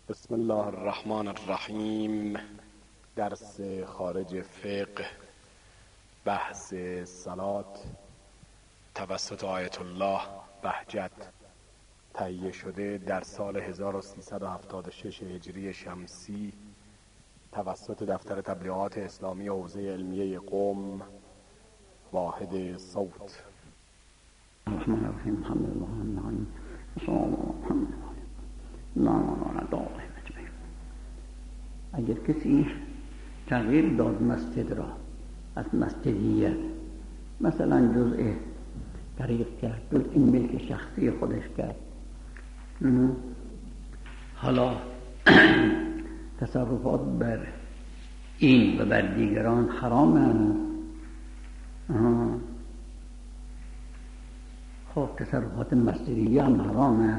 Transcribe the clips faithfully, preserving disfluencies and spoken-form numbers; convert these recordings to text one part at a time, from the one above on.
بسم الله الرحمن الرحیم. درس خارج فقه، بحث صلات توسط آیت الله بهجت، تهیه شده در سال هزار و سیصد و هفتاد و شش هجری شمسی توسط دفتر تبلیغات اسلامی حوزه علمیه قم، واحد صوت. الرحمن الرحیم. الحمد لله رب العالمین. صلی الله علیه و سلم. اگر کسی تغییر داد مسجد را از مسجدیت، مثلا جزء طریق کرد، جزء ملک شخصی خودش کرد، حالا تصرفات بر این و بر دیگران حرامه. خب تصرفات مسجدیه هم حرامه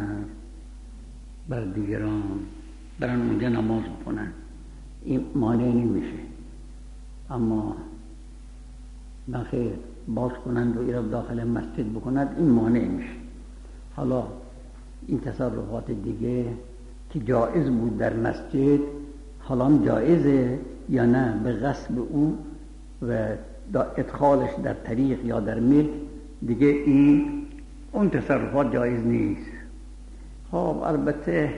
بر دیگران، برن اونجا نماز بکنن، این مانع نمیشه. اما نخیر باز کنند و ایراد داخل مسجد بکنند، این مانع میشه. حالا این تصرفات دیگه که جایز بود در مسجد، حالا جایزه یا نه به غصب او و ادخالش در طریق یا در ملک، دیگه این اون تصرفات جایز نیست. خب البته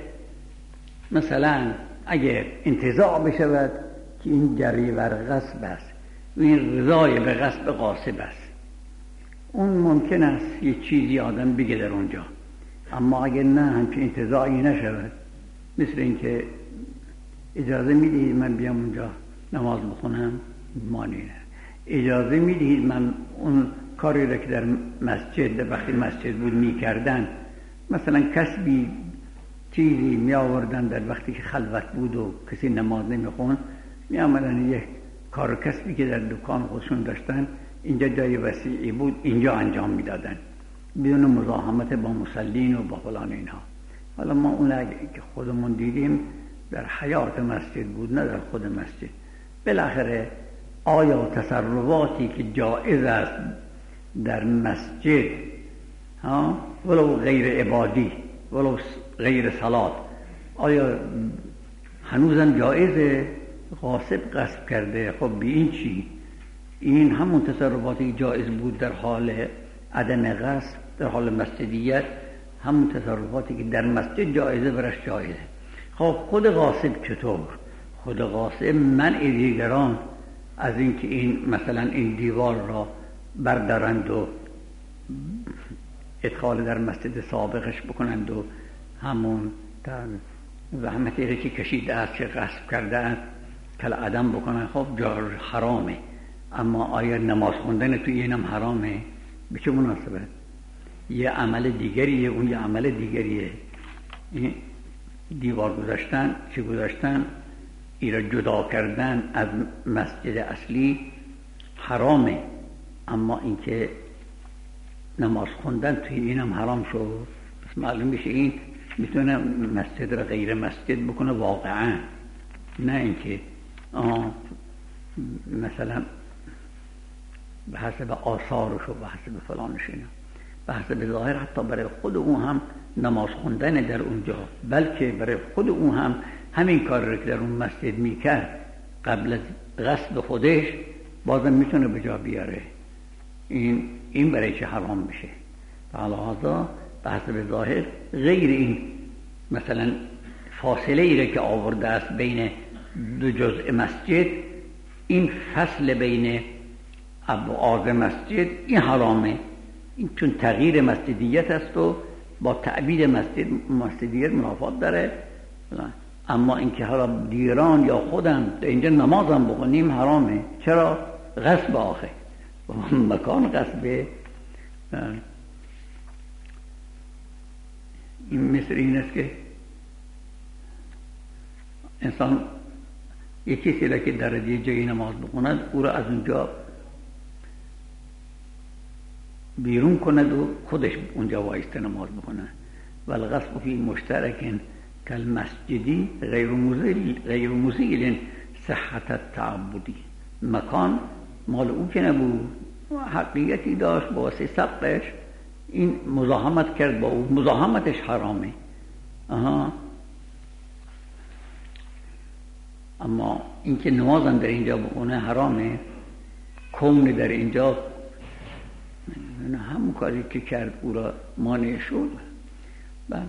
مثلا اگر انتزاع بشود که این جری بر غصب است و این رضای به غصب غاصب است، اون ممکن است یه چیزی آدم بگه در اونجا. اما اگر نه همچین انتزاعی نشود، مثل اینکه اجازه میدهید من بیام اونجا نماز بخونم، مانع نه. اجازه میدهید من اون کاری را که در مسجد در وقتی مسجد بود میکردن، مثلا کسبی چیزی می آوردن در وقتی که خلوت بود و کسی نماز نمیخوند، می آمدن یک کار کسبی که در دکان خودشون داشتن، اینجا جای وسیعی بود، اینجا انجام میدادن بدون مزاحمت با مصلین و با فلان اینها. حالا ما اون که خودمون دیدیم در حیات مسجد بود، نه در خود مسجد. بالاخره آیا تصرفاتی که جایز است در مسجد، ها ولو غیر عبادی ولو غیر صلات، آیا هنوزم جایزه؟ غاصب غصب کرده، خب بی این چی؟ این همون تصرفاتی جایز بود در حال عدم غصب، در حال مسجدیت، همون تصرفاتی که در مسجد جایزه برش جایزه. خب خود غاصب چطور؟ خود غاصب منع دیگران از اینکه این مثلا این دیوار را بردارند و ادخال در مسجد سابقش بکنند و همون زحمتی را که کشیده است که غصب کرده است کل عدم بکنن. خب جار حرامه. اما آیا نماز خوندن توی اینم حرامه؟ به چه مناسبت؟ یه عمل دیگریه، اون یه عمل دیگریه. این دیوار گذاشتن، چه گذاشتن، این را جدا کردن از مسجد اصلی حرامه. اما اینکه نماز خوندن توی اینم حرام شد، پس معلوم میشه این میتونه مسجد را غیر مسجد بکنه واقعا، نه اینکه مثلا به حسب آثارش و به حسب فلانش اینا. به حسب ظاهر حتی برای خود اون هم نماز خوندن در اونجا، بلکه برای خود اون هم همین کار را که در اون مسجد میکرد قبل از غصب خودش بازم میتونه به جا بیاره. این این برای چه حرام میشه؟ لحاظا به حسب ظاهر غیر این مثلا فاصله ای را که آورده است بین دو جزء مسجد، این فصل بین ابعاد مسجد، این حرامه. این چون تغییر مسجدیت است و با تعبید مسجد مسجدیت منافات داره. اما اینکه حالا دیگران یا خودم در اینجا نمازم بخونیم حرامه. چرا؟ غصب آخه مکان غصبه. این مثل این است که انسان یک کسی را که در یه جایی نماز بخوند، او را از اونجا بیرون کند و خودش اونجا وایسته نماز بخوند. والغصب فی مشترک کالمسجدی غیر مزیل غیر مزیل صحت التعبدی. مکان مال او که نبود، حقیقتی داشت، با واسه سقفش این مزاحمت کرد با او، مزاحمتش حرامه. آها اما اینکه نمازم در اینجا بخونه حرامه، کون در اینجا همون کاری که کرد او را مانع شد. بله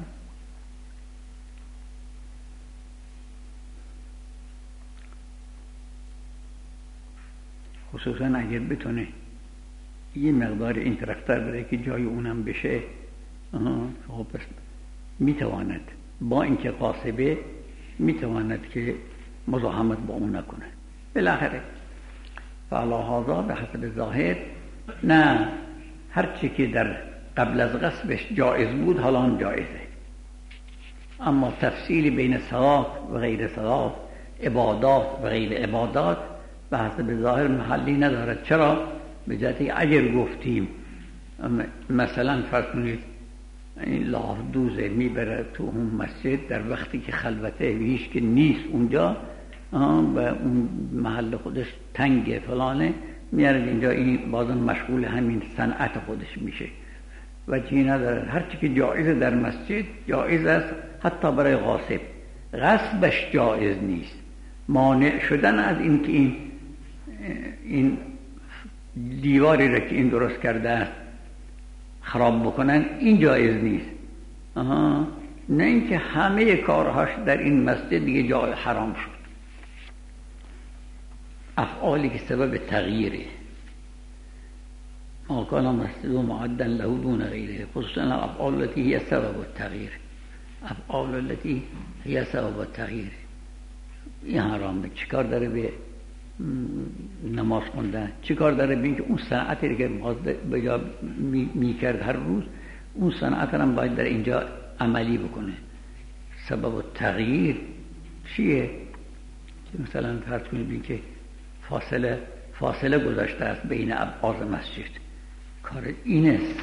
خصوصا اگر بتونه یه مقدار این طرفتر بره که جای اونم بشه، خب پس میتواند با اینکه قاصبه میتواند که مزاحمت با اون نکنه. بالاخره فعلا هذا به حسب ظاهر نه، هرچی که در قبل از غصبش جایز بود حالا جایزه، اما تفصیلی بین ثواب و غیر ثواب، عبادات و غیر عبادات به حسب ظاهر محلی ندارد. چرا؟ به جهتی اگر گفتیم مثلا فرض کنید این لافدوزه میبره تو اون مسجد در وقتی که خلوته هیچ که نیست اونجا و اون محل خودش تنگه فلانه، میارد اینجا، این بازم مشغول همین صنعت خودش میشه و چی نداره. هرچی که جایز در مسجد جایز است، حتی برای غاصب. غصبش جایز نیست، مانع شدن از این که این این دیواری را که این درست کرده است خراب بکنن، این جایز نیست. آها. نه اینکه همه کارهاش در این مسجد دیگه جای حرام شد. افعالی که سبب تغییره، ما کان مسجد معدا له دون غیره، خصوصا الافعال التي هي سبب التغییر، افعال التي هي سبب التغییر این حرامه. چیکار داره به نماز خوندن؟ چیکار داره به اینکه اون صنعتی که به جا میکرد هر روز، اون صنعت هم باید در اینجا عملی بکنه. سبب التغییر چیه؟ که مثلا فرض کنید که فاصله فاصله گذاشته است بین ابعاد مسجد، کار این است.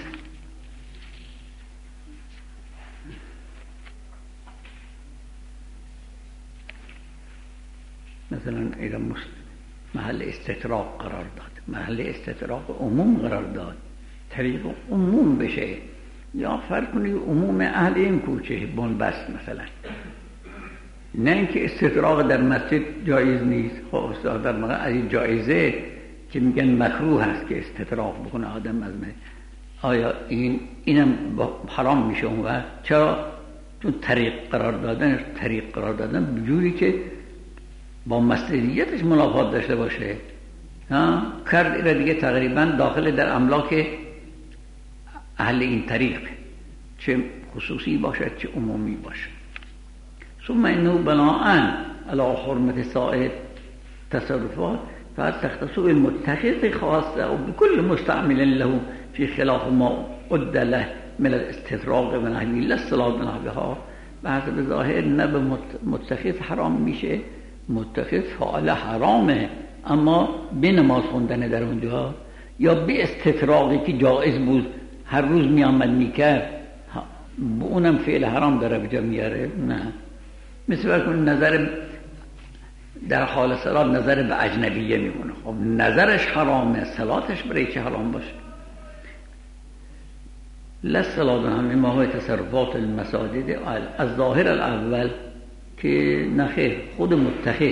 مثلا ایران محل استطراق قرار داد، محل استطراق عموم قرار داد، طریق عموم بشه، یا فرق کنید عموم اهل این کوچه بنبست مثلا، نه اینکه استطراق در مسجد جایز نیست. خب استاد در مقام از این جایزه که میگن مکروه هست که استطراق بکنه آدم از مسجد، آیا این اینم حرام میشه اون وقت؟ چرا؟ چون طریق قرار دادن، طریق قرار دادن بجوری که با مسئولیتش منافات داشته باشه. ها کرد اینا دیگه تقریبا داخل در املاک اهل این طریق، چه خصوصی باشد چه عمومی باشد. ثم انه بناء علی حرمت سائر تصرفات فقد تختص المتخذ خاصه و بكل مستعمل له في خلاف ما عد له من الاستطراق و نحوی لا الصلاة بنحوها. به حسب ظاهر نه به متخذ حرام میشه، متخذ فعل حرامه، اما به نماز خوندن در اونجا یا به استطراقی که جایز بود هر روز می آمد می کرد، به اونم فعل حرام داره بجا میاره. نه، مثل برکن نظر در حال صلات نظر به اجنبیه میمونه. خب نظرش حرامه، صلاتش برای چه حرام باشه؟ لصلات همه ما های تصرفات المساجد از ظاهر الاول که نخیر خود متخذ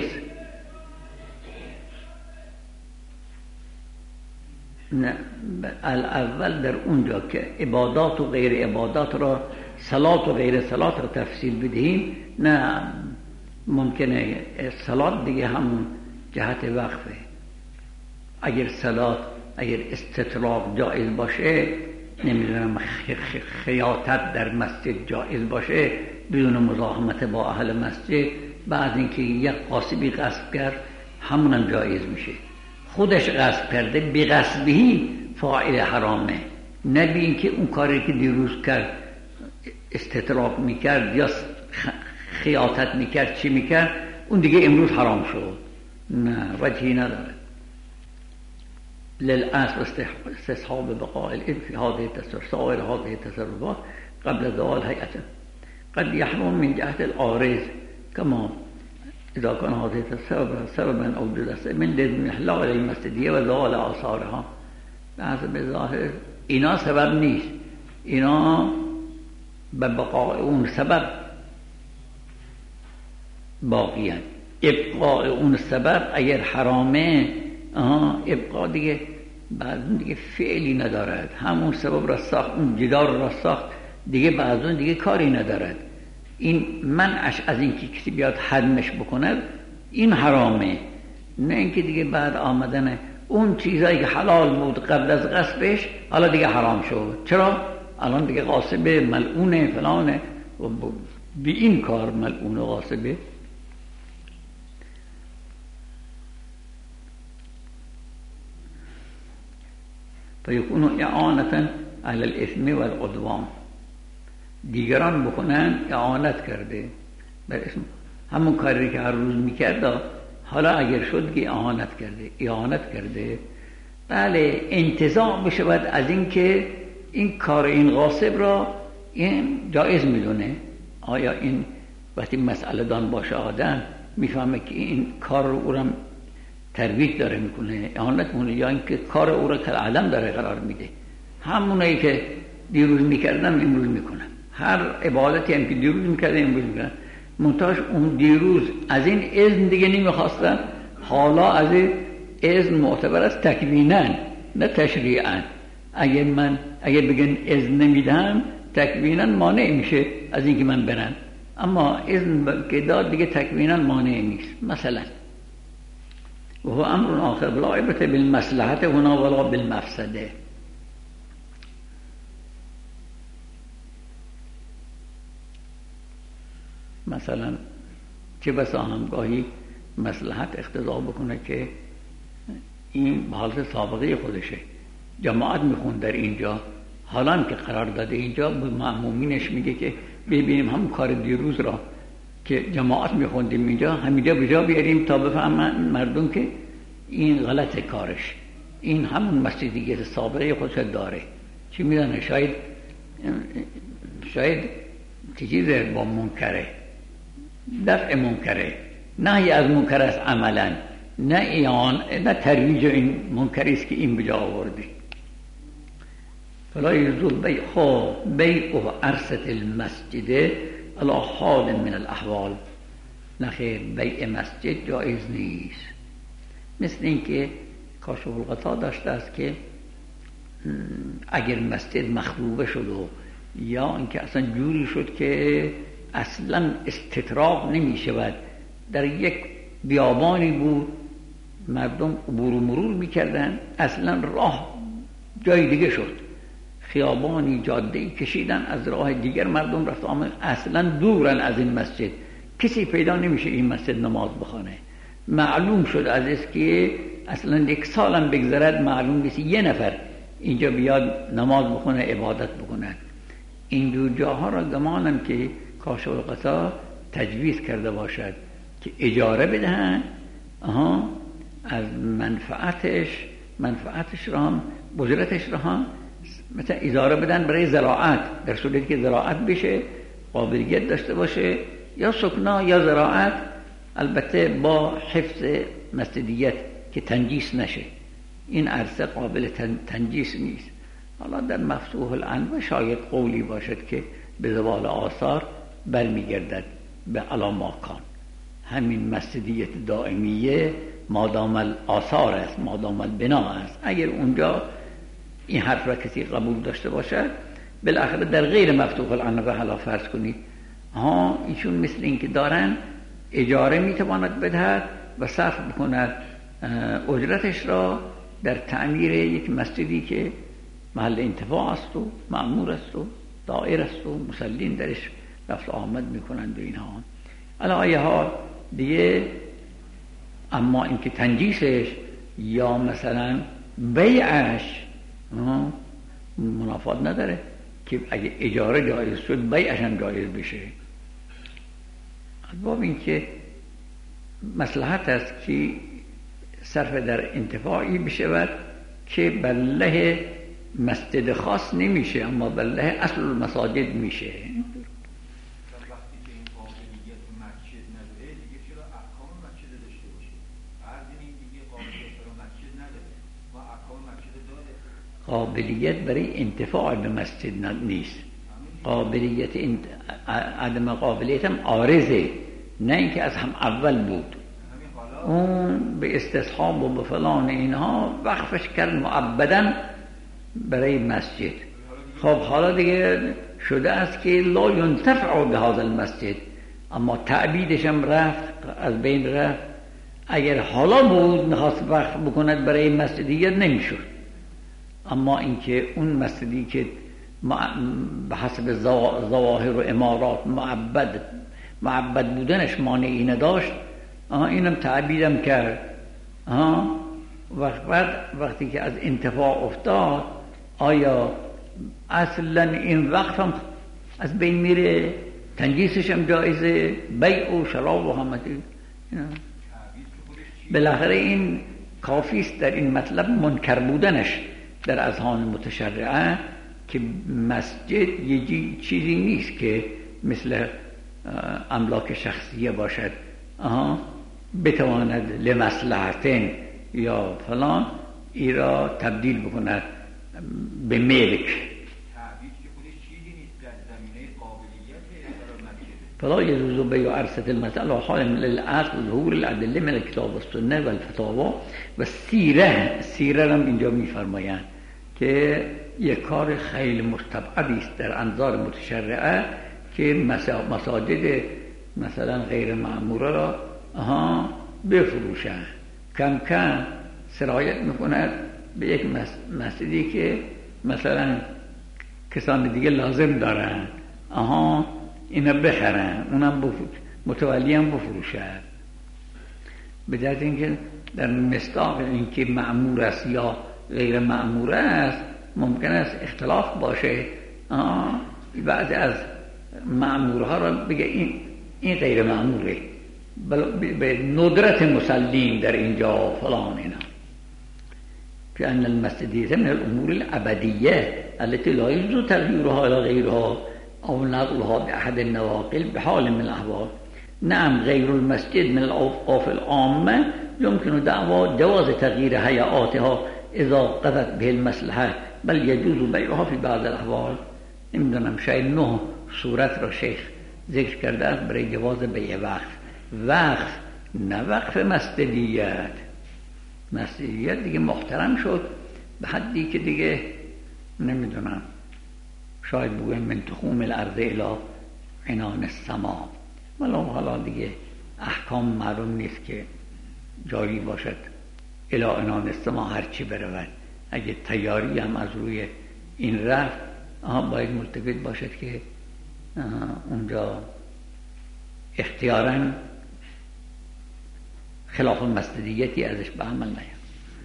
نه الاول در اونجا که عبادات و غیر عبادات را، صلات و غیر صلات را تفصیل بدهیم، نه ممکنه صلات دیگه همون جهت وقفه. اگر صلات اگر استطراق جائز باشه، نمیدونم خیاطت در مسجد جائز باشه بدون مزاحمت با اهل مسجد، بعد اینکه یک قاصبی غصب کرد همونم جایز میشه. خودش غصب کرده بی غصبی فاعل حرامه، نه بی اینکه اون کاری که دیروز کرد استطراق میکرد یا خیاطت میکرد چی میکرد اون دیگه امروز حرام شد. نه، وجهی نداره. للأصل استصحاب بقاء الإذن في هذه التصرفات سائر هذه التصرفات قبل زوال هيئته قد يحرم من جهة العارض كما إذا كان هذه السبب سببا أو جلسة من لازم إحلال المسجدية وزوال آثارها. به حسب ظاهر اینا سبب نیست، اینا به بقاء اون سبب باقی هست. ابقاء اون سبب اگر حرامه، آها ابقا دیگه بعضون دیگه فعلی ندارد، همون سبب را ساخت، اون جدار را ساخت دیگه بعضون دیگه کاری ندارد. این منعش از این که کسی بیاد حرمش بکند این حرامه، نه اینکه دیگه بعد آمدن اون چیزایی که حلال بود قبل از غصبش حالا دیگه حرام شد. چرا؟ الان دیگه غاصب ملعونه فلانه، بی این کار ملعون و غاصبه. فیکونو اعانتا علی الاثم والعدوان، دیگران بکنن اعانت کرده بر اسم همون کاری که هر روز میکرد، حالا اگر شد که اعانت کرده اعانت کرده بله انتزاع بشود از این که این کار این غاصب را این جایز میدونه. آیا این وقتی مسئله دان باشه آدم میفهمه که این کار رو او را ترویج داره میکنه اعانت مونه، یا اینکه کار او را کالعدم داره قرار میده. همونایی که دیروز میکردن امروز میکنن، هر عبادتی هم که دیروز میکردن امروز میکنن، منتهاش اون دیروز از این اذن دیگه نمیخواستن، حالا از این اذن معتبر است تکویناً نه تشریعاً. اگر من اگر بگن اذن نمیدم تکویناً مانع میشه از اینکه من برم، اما اذن که داد دیگه تکویناً مانع نیست. مثلا و هو امر آخر لا عبرة بالمصلحة هنا ولا بالمفسده. مثلا چه بسا همگاهی مصلحت اقتضا بکنه که این به حالت سابقه خودشه، جماعت میخوند در اینجا، حالا که قرار داده اینجا به مأمومینش میگه که ببینیم هم کار دیروز را که جماعت میخوندیم اینجا همینجا به جا بیاریم تا بفهمن مردم که این غلط کارش، این همون مسجدیت سابقه خودش داره. چی میدانه؟ شاید شاید چیزی با منکره، دفع منکره، نهی از منکر است عملا، نه ایان نه ترویج این منکری است که این بجا آورده. فلا یجوز بیع بیع عرصة المسجد علی حال من الاحوال. نخیر، بیع مسجد جایز نیست. مثل اینکه کاشف الغطا داشته است که اگر مسجد مخروبه شد و یا اینکه اصلا جوری شد که اصلا استطراق نمی شود، در یک بیابانی بود مردم عبور و مرور می کردن، اصلا راه جای دیگه شد، خیابانی جاده‌ای کشیدن از راه دیگر مردم رفت آمد، اصلا دورن از این مسجد، کسی پیدا نمیشه این مسجد نماز بخونه. معلوم شد از است که اصلا یک سالم بگذرد معلوم نیست یه نفر اینجا بیاد نماز بخونه عبادت بکنه. این دو جاها را گمانم که کاشف الغطا تجویز کرده باشد که اجاره بدهن، آها از منفعتش منفعتش را هم بذرتش را هم مثلا اجاره بدن برای زراعت، در صورتی که زراعت بشه قابلیت داشته باشه، یا سکنا یا زراعت، البته با حفظ مسجدیت که تنجیس نشه. این عرصه قابل تنجیس نیست. حالا در مفتوح الانواع شاید قولی باشد که به زوال آثار برمیگردد به علاماکان. همین مسجدیت دائمیه مادام الاثار است، مادام البنا است. اگر اونجا این حرف را کسی قبول داشته باشد، بالاخره در غیر مفتوح الانواع حالا فرض کنید ها ایشون مثل این که دارن اجاره میتواند بدهد و صرف بکند اجرتش را در تعمیر یک مسجدی که محل انتفاع است و معمور است و دائر است و مسلین درش رفت آمد میکنند و اینها. علا ای حال دیگه، اما اینکه تنجیسش یا مثلا بیعش منافات نداره که اگه اجاره جایز شد بیعش هم جایز بشه. البته اینکه مصلحت است که صرف در انتفاعی بشود که بله مسجد خاص نمیشه اما بله اصل المساجد میشه. وقتی که این قابلیت مسجد نداره دیگه چرا احکام مسجد داشته باشه؟ هر این دیگه قابلیت برای مسجد نداره و احکام مسجد داره. قابلیت برای انتفاع به مسجد نیست، قابلیت انت... عدم قابلیت هم عارضه، نه اینکه از هم اول بود. اون به استصحاب و به فلان اینها وقفش کرد معبداً برای مسجد. خب حالا دیگه شده است که لا ینتفع به هذا المسجد، اما تعبیدش هم رفت، از بین رفت. اگر حالا بود میخواست وقف بکند برای مسجدیت نمیشد، اما اینکه اون مسجدی که به حسب ظواهر و امارات معبد معبد بودنش مانعی نداشت، اینم تعبیدم کرد. وقت وقتی که از انتفاع افتاد، آیا اصلا این وقف هم از بین میره؟ تنجیسش هم جایزه، بیع و شراب و همتی. بالاخره این کافیست در این مطلب منکر بودنش در اذهان متشرعه که مسجد یه چیزی نیست که مثل املاک شخصیه باشد، آها بتواند لمصلحتین یا فلان ای را تبدیل بکند به ملک. فلا يجوز بيع عرصة المسألة وحال من الأصل ظهور الأدلة من الكتاب والسنة والفتاوى و سیره. سیره هم اینجا میفرمایند که یک کار خیلی مستبعدی است در انظار متشرعه که مساجد مثلا غیر معموره را آها بفروشند. کم کم سرایت میکند به یک مسجدی که مثلا کسان دیگه لازم دارن، آها اینا بخرن، اونم متولی هم بفروشن. به جهت اینکه در مصداق اینکه معمور است یا غیر معمور است ممکن است اختلاف باشه. بعضی از معمورها را بگه این این غیر معموره، به ندرت مسلیم در اینجا فلان اینا. فإن المسجدية من الأمور الأبدية التي لا يجوز تغييرها إلى غيرها أو نقلها بأحد النواقل بحال من الأحوال. نعم غير المسجد من الأوقاف العامة يمكن دعوى جواز تغيير هيئاتها إذا قضت به المصلحة، بل يجوز بيعها في بعض الأحوال. نمیدونم شاید نه صورت را شیخ ذکر کرده است برای جواز بیع وقف. وقف نه وقف مسجدیت. مسجدیت دیگه محترم شد به حدی که دیگه نمیدونم شاید بگویم من تخوم الارض الی عنان السما، ولی حالا دیگه احکام معلوم نیست که جاری باشد الی عنان السما هرچی برود. اگه تیاری هم از روی این رفت آها باید ملتفت باشد که اونجا اختیاراً خلاف مسجدیتی ازش به عمل نیاد.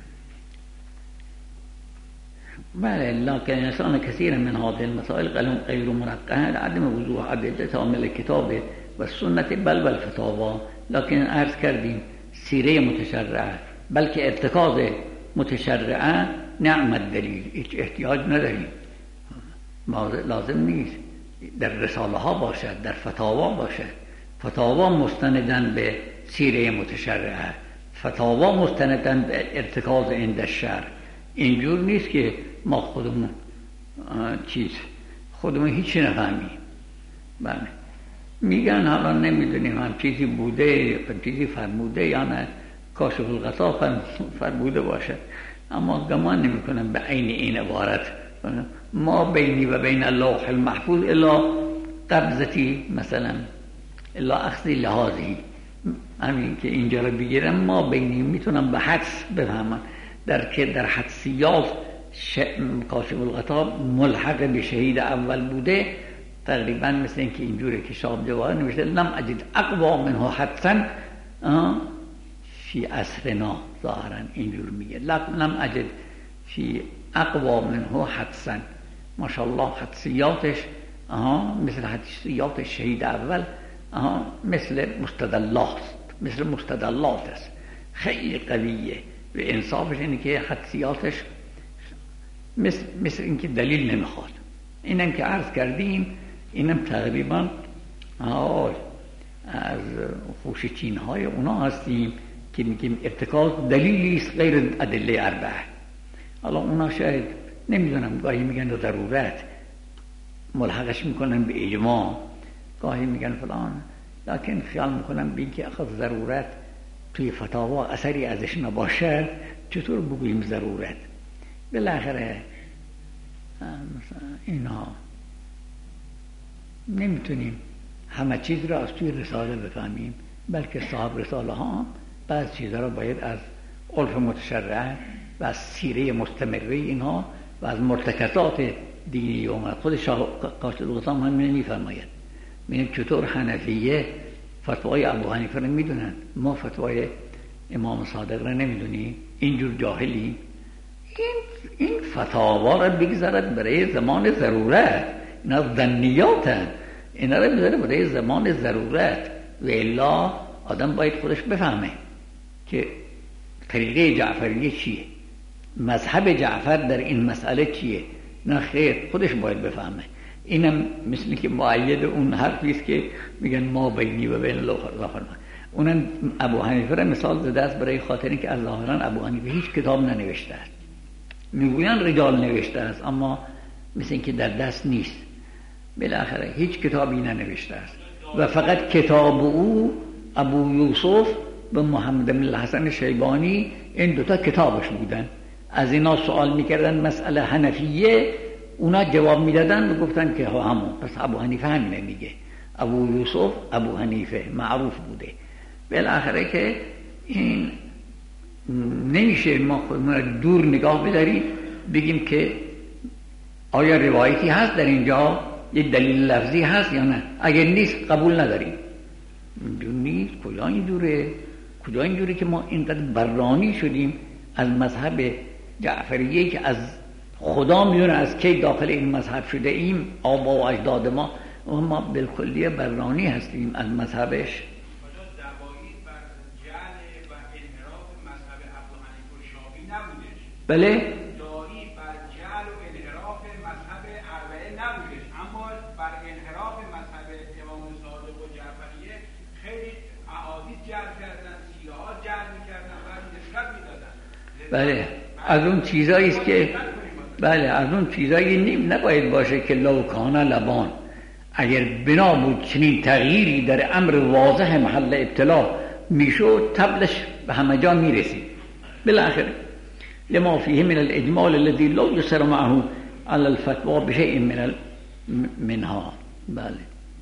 بله لكن الإنسان كثيرا من هذه المسائل غير منقحة لعدم وضوح أدلتها من الكتاب والسنة بل والفتاوى. لكن عرض کردیم سیره متشرعه بلکه ارتکاز متشرعه نعم الدلیل، هیچ احتیاج نداریم، لازم نیست در رساله ها باشد، در فتاوا باشد. فتاوا مستندن به سیره متشرعه، فتاوا مستندن به ارتکاز عند الشرع. اینجور نیست که ما خودمون چیز خودمون هیچی نفهمیم. بله میگن حالا نمیدونیم هم چیزی بوده یا چیزی فرموده یا نه، کاشف الغطا فرموده باشد، اما گمان نمی کنم به عین این عبارت ما بینی و بین اللوح المحفوظ الا قبضتی مثلا الا اخذی لحاظی، همین که اینجا رو بگیرم ما بینی میتونم به حدس بفهمم در که در حدسیات کاشف الغطا ملحق به شهید اول بوده، تقریبا مثل اینکه اینجوره که شاب جواهر نوشته لم اجد اقوا منه حدسا فی عصرنا، ظاهرا اینجور میگه لم اجد فی اقوا منه حدسا. ماشاءالله حدسیاتش مثل حدسیات شهید اول مثل مستدلات مثل مستدلات است، خیلی قویه. و انصافش اینه که حدسیاتش مثل, مثل اینکه دلیل نمیخواد. اینم که عرض کردیم اینم تقریبا از خوشچین های اونا هستیم که میگیم ارتکاز دلیلی است غیر ادله اربعه. حالا اونا شاید نمیدونم گاهی میگن ضرورت ملحقش میکنن به اجماع، گاهی میگن فلان، لکن خیال میکنم بین که اخذ ضرورت توی فتاوا اثری ازش نباشه چطور بگوییم ضرورت؟ بالاخره اینا نمیتونیم همه چیز را از توی رساله بفهمیم، بلکه صاحب رساله ها هم بعض چیزها را باید از عرف متشرع و از سیره مستمره اینها و از مرتکزات دینی اومد. خود شاه قاصد القسام هم میفرماید میگه چطور حنفیه فتوای ابو حنیفه را میدونن، ما فتوای امام صادق را نمیدونیم، اینجور جاهلی. این این فتاوا را بگذارد برای زمان ضرورت، اینا ظنیاتن، اینا را بگذارد برای زمان ضرورت. و الا آدم باید خودش بفهمه که طریقه جعفریه چیه، مذهب جعفر در این مسئله چیه. نه خیر، خودش باید بفهمه. اینم مثل که مؤید اون حرفی است که میگن ما بینی و بین الله غفرنا. اونم ابو حنیفه را مثال زده است برای خاطر اینکه از ظاهرا ابو حنیفه هیچ کتاب ننوشته است. میگویند رجال نوشته است اما مثل اینکه در دست نیست. بالاخره هیچ کتابی ننوشته است و فقط کتاب او ابو یوسف به محمد بن الحسن شیبانی این دوتا کتابش بودن. از اینا سوال میکردن مسئله حنفیه، اونا جواب میدادن و گفتن که همون. پس ابو حنیفه همینه میگه، ابو یوسف ابو حنیفه معروف بوده. بالاخره که این نمیشه ما خودمون دور نگاه بداریم بگیم که آیا روایتی هست در اینجا، یک دلیل لفظی هست یا نه. اگر نیست قبول نداریم. نیست، کجا این دوره؟ کجا این دوره که ما اینقدر برانی شدیم از مذهب جعفریه که از خدا میدونه از کی داخل این مذهب شده ایم، آبا و اجداد ما، و ما بالکلیه برانی هستیم از مذهبش. بله دایی بر جعل و انحراف مذهب اربعه نبودش، اما بر انحراف مذهب امام صادق و جعفریه خیلی احادیث جعل کردن، سیره ها جعل میکردن و نسبت میدادن. بله از اون چیزایی است که بله از اون چیزایی نیم نباید باشه که لو کان لبان، اگر بنا بود چنین تغییری در امر واضح محل ابتلا میشد تبلش به همه جا میرسید. بالاخره لما فيه من الاجمال الذي لا يسر معه على الفتوى بشيء من منها. بله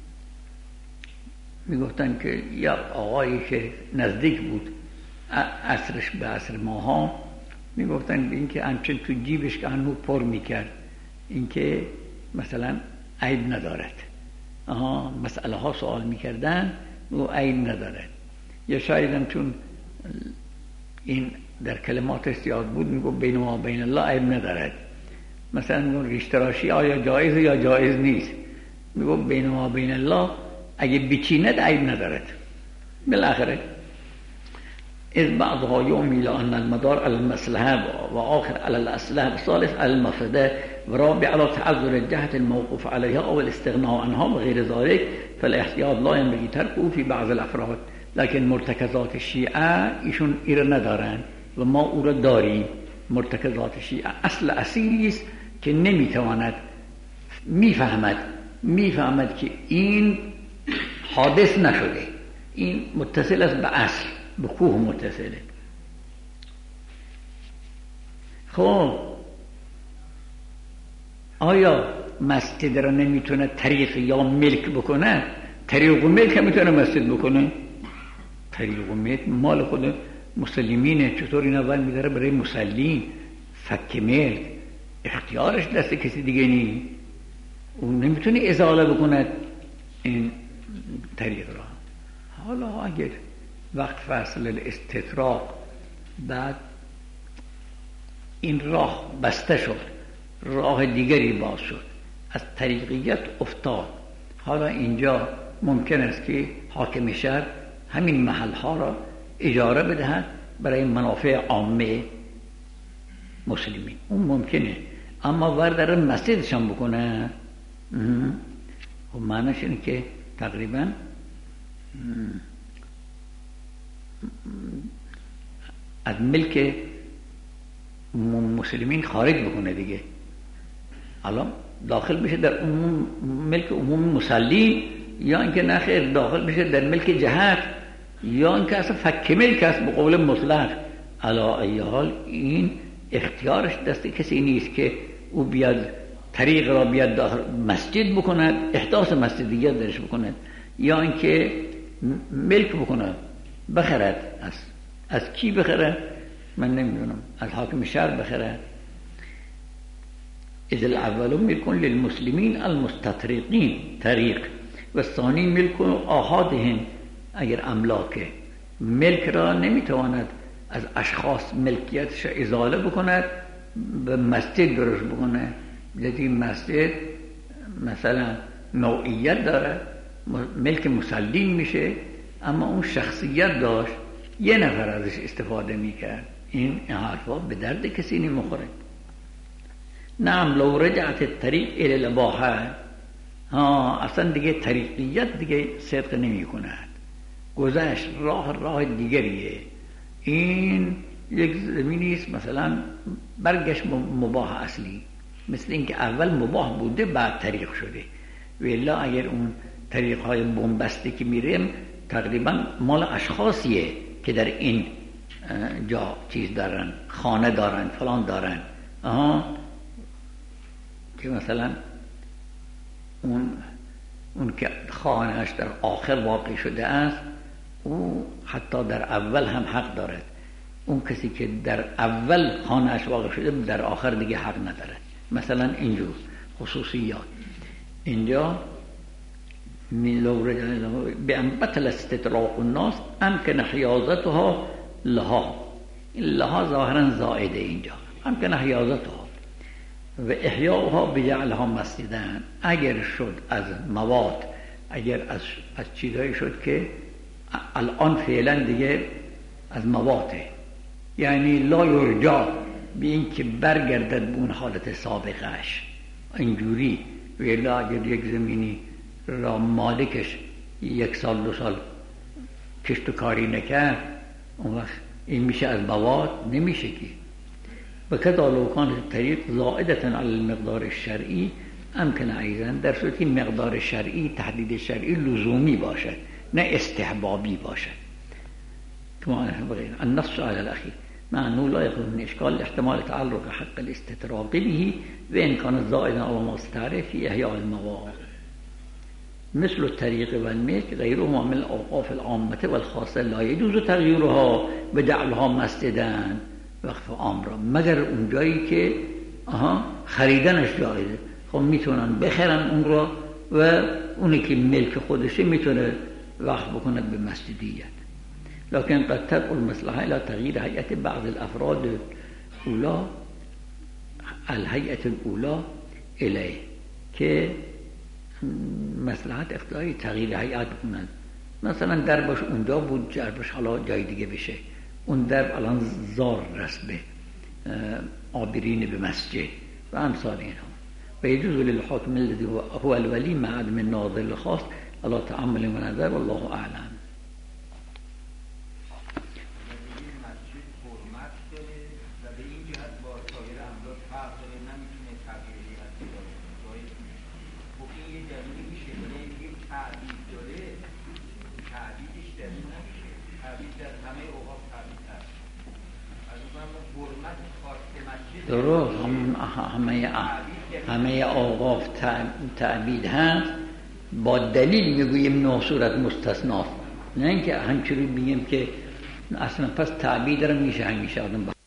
میگفتن که یا آقایی که نزدیک بود عصرش به عصر ماها، میگفتن به اینکه همچنین تو جیبش که هنو پر میکرد اینکه مثلا عیب ندارد. آها مسئله ها سوال میکردن و عیب ندارد. یا شاید هم چون این در کلمات زیاد بود میگو بین ما بین الله عیب ندارد. مثلا میگو ریشتراشی آیا جایز یا جایز نیست، میگو بین ما بین الله اگه بچیند عیب ندارد. بالاخره از بعضها یومی لأن المدار على المصلحه و آخر على الاصلح و ثالث على المفسده و رابع على تعذر الجهة الموقوف عليها او الاستغناء عنها و غیر ذلك فالاحتیاط لا ينبغي تركه في بعض الافراد. لكن مرتکزات شیعه ایشون ایره ندارن و ما او را داریم. مرتکزات شیعه اصل اصیلی است که نمیتواند میفهمد میفهمد که این حادث نشده، این متصل است به اصل، به کوه متصله. خب آیا مسجد را نمیتونه طریق یا ملک بکنه؟ طریق و ملک هم میتونه مسجد بکنه؟ طریق و ملک مال خود مسلمینه. چطور این اول میداره برای مسلمین فک ملک؟ اختیارش دست کسی دیگه نی، اون نمیتونه ازاله بکنه این طریق را. حالا اگر وقت فصل الاستطراق بعد این راه بسته شد، راه دیگری باز شد، از طریقیت افتاد، حالا اینجا ممکن است که حاکم شهر همین محل ها را اجاره بدهد برای منافع عامه مسلمین، اون ممکنه. اما وردر مسجدشان بکنه و معنیش اینه که تقریبا از ملک مسلمین خارج بکنه دیگه. الان داخل بشه در ملک عموم مسلمین، یا اینکه نخیر داخل بشه در ملک جهت یا اینکه اصلا فک ملک است به قول مطلق. علا ای حال این اختیارش دست کسی نیست که او بیاد طریق را بیاد مسجد بکند، احداث مسجدیت درش بکند، یا اینکه ملک بکند، بخرد. از از کی بخرد؟ من نمیدونم، از حاکم شهر بخرد. اذ الاول ملک للمسلمین المستطرقین طریق و الثانی ملک آحادهم. اگر املاک ملک را نمیتواند از اشخاص ملکیتش ازاله بکند، به مسجد درست بکنه. یعنی مسجد مثلا نوعیت داره، ملک مسلین میشه، اما اون شخصیت داشت، یه نفر ازش استفاده میکرد. این حرفا به درد کسی نمیخوره. نعم لو رجعت الطریق الى الاباحه، ها اصلا دیگه طریقیت دیگه صدق نمی کند، گذشت، راه راه دیگریه. این یک زمینی است مثلا برگشت مباح اصلی، مثل اینکه اول مباح بوده بعد طریق شده. و الا اگر اون طریق های بنبسته که میریم تقریبا مال اشخاصیه که در این جا چیز دارن، خانه دارن، فلان دارن، آها که مثلا اون اون که خانهش در آخر واقع شده است، او حتی در اول هم حق دارد. اون کسی که در اول خانهش واقع شده در آخر دیگه حق نداره. مثلا اینجور خصوصیات اینجا به انبتل استطراق الناس امکن حیازتها لها. لها ظاهرا زائده اینجا، امکن حیازتها و احیاؤها بجعلها مسجدن. اگر شد از مواد، اگر از, از چیزهایی شد که الان فعلا دیگه از مواده، یعنی لا یرجا به این که برگردد به اون حالت سابقش اینجوری. و الا اگر یک زمینی را مالکش یک سال دو سال کشت و کاری نکرد، اون وقت این میشه از مواد، نمیشه که. و کذا لو کانت الطریق زائدة علی المقدار الشرعی امکن ایضا، در صورتی که مقدار شرعی، تحدید شرعی لزومی باشد نه استحبابی باشد. كما بغير النص على الأخير مع أنه لا يخلو من إشكال احتمال تعلق حق الاستطراق به وإن كان زائدا على ما استعرف في إحياء المواقع مثل الطريق والملك غيرهما من الأوقاف العامة والخاصة لا يجوز تغييرها بجعلها مسجدا وقف عام را، مگر اون جایی که آها خریدنش جایزه. خب میتونن بخرن اون را و اونی که ملک خودشه میتونه وقف بکنه به مسجدیت. لكن قد تدعو المصلحة إلى تغيير هيئة بعض الأفراد الأولى الهيئة الأولى إليه، که مصلحت اقتضای تغییر هیئت بکنن. مثلا دربش اونجا بود، دربش حالا جای دیگه بشه. اون درب الان زار رسم به عابرین به مسجد و امثال اینها. و یجوز للحاکم الذي هو الولی مع عدم الناظر الخاص على تعامل و نظر والله اعلم. درست همه همه اوقاف تعبید هست، با دلیل میگوییم نه صورت مستثنا، نه اینکه همچنین بگیم که اصلا پس تعبید را میشه همیشه آدم